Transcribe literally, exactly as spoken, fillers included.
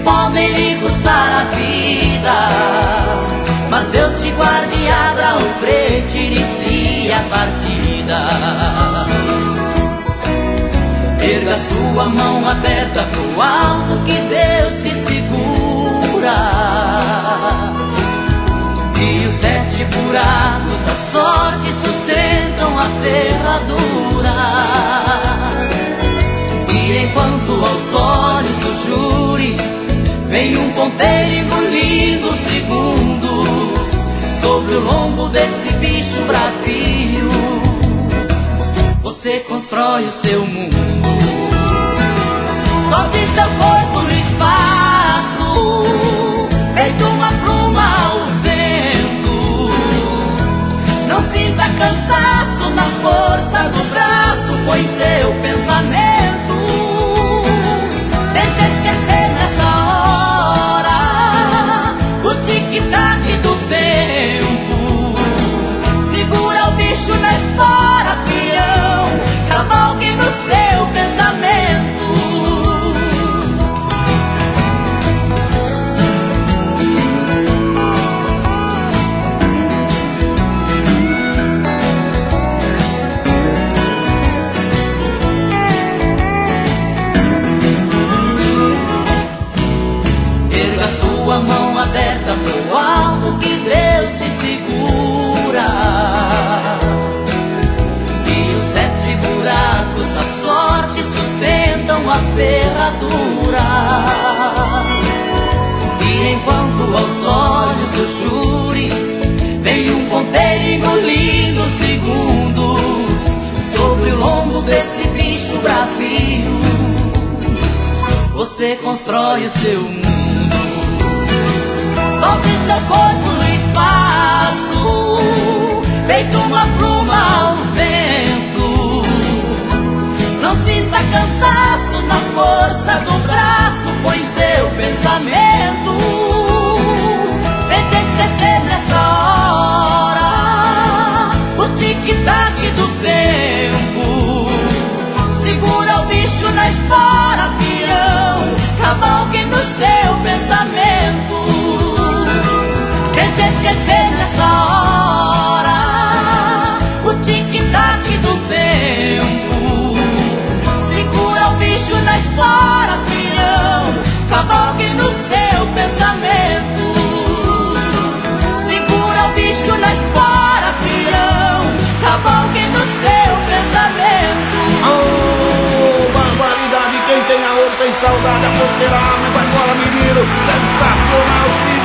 podem lhe custar a vida, mas Deus te guarde e abra o brete, inicie a partida. Erga sua mão aberta pro alto que Deus te segura, e os sete buracos da sorte sustentam a ferradura. E enquanto aos olhos do júri vem um ponteiro engolindo segundos sobre o lombo desse bicho bravio, você constrói o seu mundo. Solte seu corpo no espaço, feito uma pluma ao vento. Não sinta cansaço na força do braço, pois seu pensamento tenta esquecer nessa hora o tic-tac do tempo. Segura o bicho na espora, peão, cavalgue no seu pensamento. Erga sua mão aberta pro alto que Deus te segura, e os sete buracos da sorte sustentam a ferradura. E enquanto aos olhos do júri vem um ponteiro engolindo segundos sobre o lombo desse bicho bravio, você constrói o seu mundo. Solte seu corpo no espaço, feito uma pluma ao vento. Não sinta cansaço na força do braço, pois seu pensamento tente esquecer nessa hora o tic-tac do tempo. Segura o bicho na espora, peão, cavalgue no seu pensamento. Tente esquecer nessa hora o tic-tac do tempo. Segura o bicho na espora, peão, cavalgue no seu pensamento. Segura o bicho na espora, peão, cavalgue no seu pensamento. Oh, barbaridade, quem tem amor tem saudade. A porteira abre, vai embora menino, sensacional.